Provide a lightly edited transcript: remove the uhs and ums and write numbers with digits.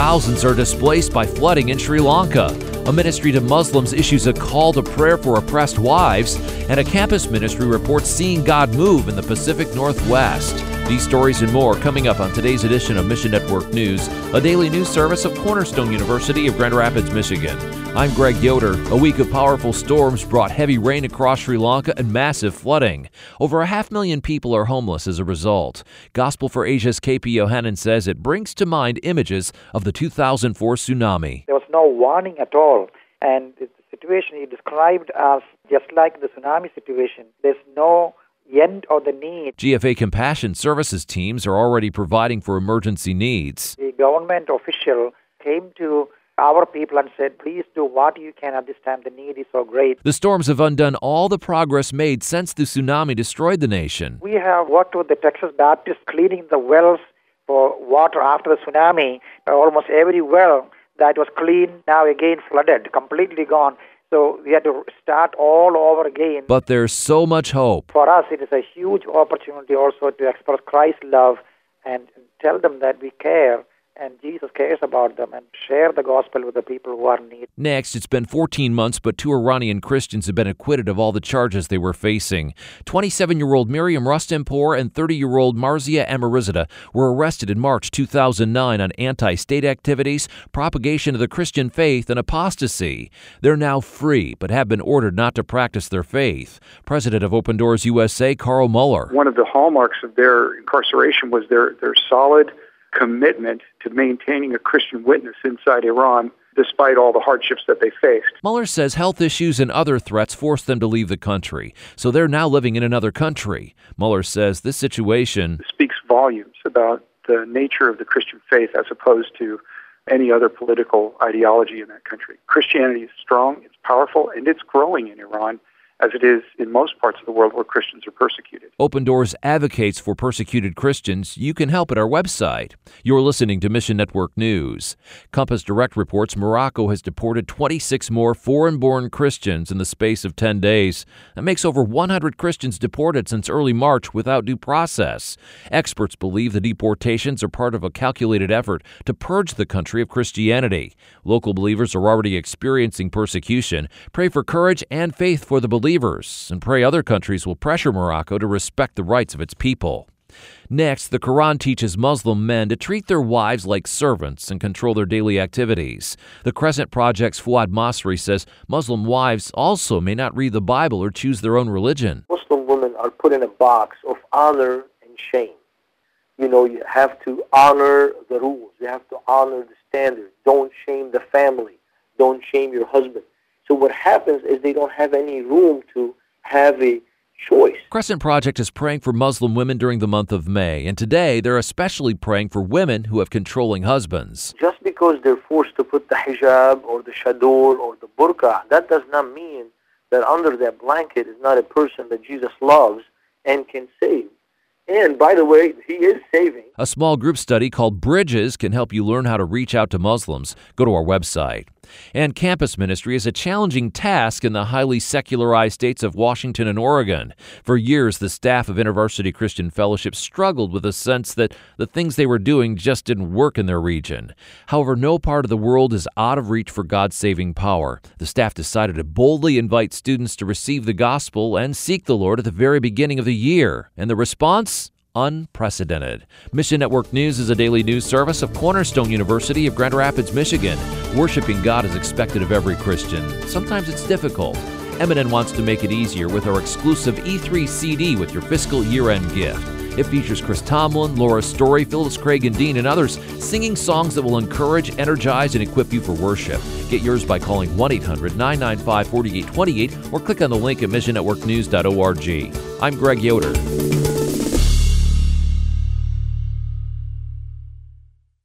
thousands are displaced by flooding in Sri Lanka. A ministry to Muslims issues a call to prayer for oppressed wives, and a campus ministry reports seeing God move in the Pacific Northwest. These stories and more coming up on today's edition of Mission Network News, a daily news service of Cornerstone University of Grand Rapids, Michigan. I'm Greg Yoder. A week of powerful storms brought heavy rain across Sri Lanka and massive flooding. Over 500,000 people are homeless as a result. Gospel for Asia's KP Yohanan says it brings to mind images of the 2004 tsunami. There was no warning at all, and the situation he described as just like the tsunami situation. There's no end of the need. GFA Compassion Services teams are already providing for emergency needs. The government official came to our people and said, please do what you can at this time. The need is so great. The storms have undone all the progress made since the tsunami destroyed the nation. We have worked with the Texas Baptists cleaning the wells for water after the tsunami. Almost every well that was clean now again flooded, completely gone. So we had to start all over again. But there's so much hope. For us, it is a huge opportunity also to express Christ's love and tell them that we care and Jesus cares about them, and share the gospel with the people who are in need. Next, it's been 14 months, but 2 Iranian Christians have been acquitted of all the charges they were facing. 27-year-old Miriam Rustampour and 30-year-old Marzia Amarizada were arrested in March 2009 on anti-state activities, propagation of the Christian faith, and apostasy. They're now free, but have been ordered not to practice their faith. President of Open Doors USA, Carl Muller. One of the hallmarks of their incarceration was their solid commitment to maintaining a Christian witness inside Iran, despite all the hardships that they faced. Muller says health issues and other threats forced them to leave the country, so they're now living in another country. Muller says this situation speaks volumes about the nature of the Christian faith as opposed to any other political ideology in that country. Christianity is strong, it's powerful, and it's growing in Iran, as it is in most parts of the world where Christians are persecuted. Open Doors advocates for persecuted Christians. You can help at our website. You're listening to Mission Network News. Compass Direct reports Morocco has deported 26 more foreign-born Christians in the space of 10 days. That makes over 100 Christians deported since early March without due process. Experts believe the deportations are part of a calculated effort to purge the country of Christianity. Local believers are already experiencing persecution. Pray for courage and faith for the believers, and pray other countries will pressure Morocco to respect the rights of its people. Next, the Quran teaches Muslim men to treat their wives like servants and control their daily activities. The Crescent Project's Fuad Masri says Muslim wives also may not read the Bible or choose their own religion. Muslim women are put in a box of honor and shame. You have to honor the rules. You have to honor the standards. Don't shame the family. Don't shame your husband. So what happens is they don't have any room to have a choice. Crescent Project is praying for Muslim women during the month of May, and today they're especially praying for women who have controlling husbands. Just because they're forced to put the hijab or the chador or the burqa, that does not mean that under that blanket is not a person that Jesus loves and can save. And, by the way, he is saving. A small group study called Bridges can help you learn how to reach out to Muslims. Go to our website. And campus ministry is a challenging task in the highly secularized states of Washington and Oregon. For years, the staff of InterVarsity Christian Fellowship struggled with a sense that the things they were doing just didn't work in their region. However, no part of the world is out of reach for God's saving power. The staff decided to boldly invite students to receive the gospel and seek the Lord at the very beginning of the year. And the response? Unprecedented. Mission Network News is a daily news service of Cornerstone University of Grand Rapids, Michigan. Worshiping God is expected of every Christian. Sometimes it's difficult. MNN wants to make it easier with our exclusive E3 CD with your fiscal year-end gift. It features Chris Tomlin, Laura Story, Phyllis Craig and Dean, and others singing songs that will encourage, energize, and equip you for worship. Get yours by calling 1-800-995-4828 or click on the link at missionnetworknews.org. I'm Greg Yoder.